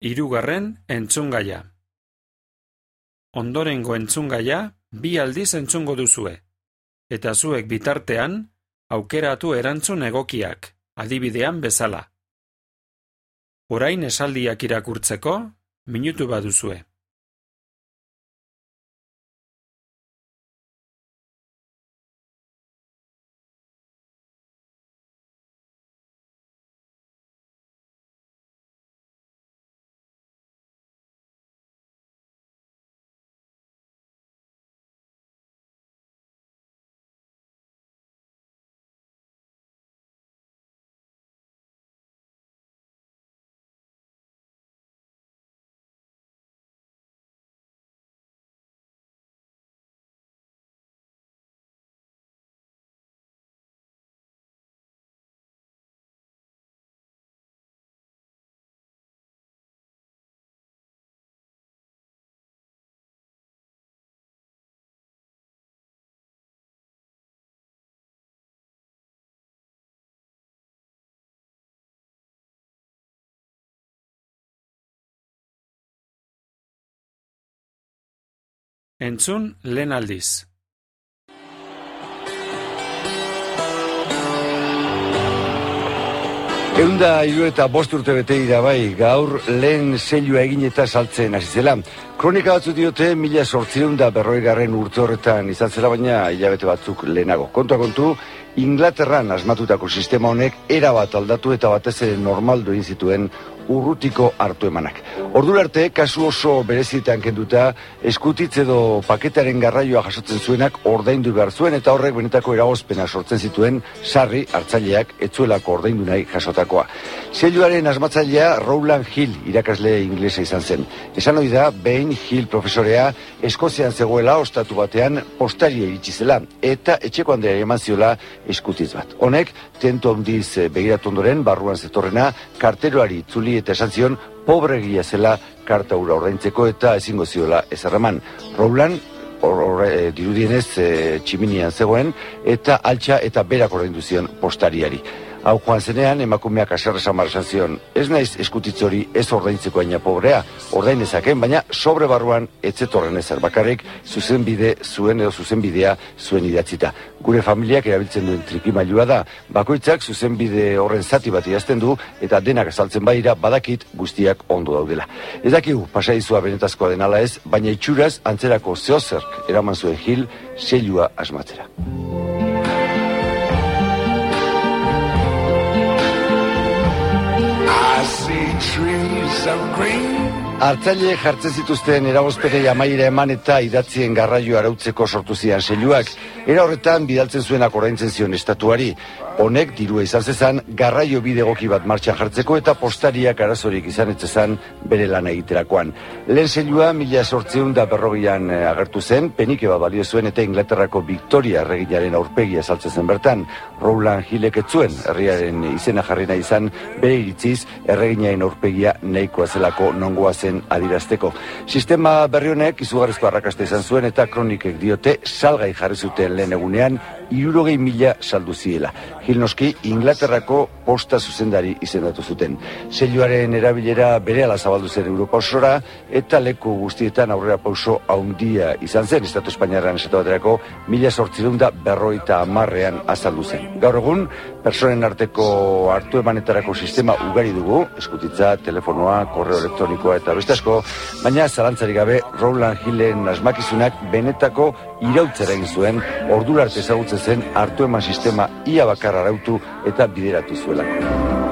Hirugarren entzungaia. Ondorengo entzungaia 2 aldiz entzungo duzue, eta zuek bitartean aukeratu erantzun egokiak, adibidean bezala. Orain esaldiak irakurtzeko, minutu bat duzue. Entzun lehen aldiz. Eunda 75 urte bete dira bai, gaur lehen zeilua egin eta saltzen hasi zela. Kronika batzuk diote 1840 urte horretan izan zela, baina hilabete batzuk lehenago. Kontua kontu, Inglaterran asmatutako sistema honek erabat aldatu eta batez ere normaldu egin zituen urrutiko hartu emanak. Ordura arte, kasu oso berezietan kenduta, eskutitz edo paketaren garraioa jasotzen zuenak ordaindu behar zuen, eta horrek benetako eragozpena sortzen zituen sarri hartzaileak etzuelako ordaindu nahi jasotakoa. Zeiluaren asmatzailea Rowland Hill irakasle inglesa izan zen. Esan ohi da, behin Hill profesorea Eskozian zegoela ostatu batean postaria iritsi zela, eta etxeko handeari eman ziola eskutitz bat. Honek, tentu handiz begiratu ondoren, barruan zetorrena, karteroari itzuli eta esan zion pobregia zela karta hura ordaintzeko eta ezingo ziola ezerreman. Rowland dirudienez tximinian zegoen eta altxa eta berak ordaindu zion postariari. Hau joan zenean, emakumeak aserre samar esan zion, ez naiz eskutitz hori ez ordaintzeko aina pobrea, ordain ezaken, baina sobre barruan etzetorren ezer bakarrik zuzenbide zuen edo zuzenbidea zuen idatzita. Gure familiak erabiltzen duen trikimailua da, bakoitzak zuzenbide horren zati bat idazten du eta denak azaltzen badira badakit guztiak ondo daudela. Ez dakigu pasaizua benetazkoa denala ez, baina itxuraz antzerako zehozerk eraman zuen Hill zeilua asmatzera. Hartzaile jartzen zituzten eragozpenei amaiera eman eta idatzien garraio arautzeko sortu zian zeiluak. Era horretan bidaltzen zuenak ordaintzen zion estatuari. Honek dirua izan zezan garraio bide egoki bat martxan jartzeko eta postariak arazorik izan etzezan bere lan egiterakoan. Lehen zeilua 1840an agertu zen, penike bat balio zuen eta Inglaterrako Victoria erreginaren aurpegia saltzen zen bertan. Rowland Hillek ez zuen herriaren izena jarri nahi izan, bere iritziz erreginaren aurpegia nahikoa zelako nongoa zen adirazteko. Sistema berri honek izugarrizko arrakasta izan zuen eta kronikek diote salgai jarri zuten lehen egunean 60.000 saldu ziela. Hill noski Inglaterrako posta zuzendari izendatu zuten. Zeiluaren erabilera berehala zabaldu zen Europa osora eta leku guztietan aurrera pauso handia izan zen. Estatu Espainiarran esatu baterako 1850an azaldu zen. Gaur egun, personen arteko hartu emanetarako sistema ugari dugu, eskutitza, telefonoa, korreo elektronikoa eta beste asko, baina zalantzarik gabe Rowland Hillen asmakizunak benetako irautzera egin zuen, ordura arte ezagutzen zen hartu eman sistema ia bakar arautu eta bideratu zuelako.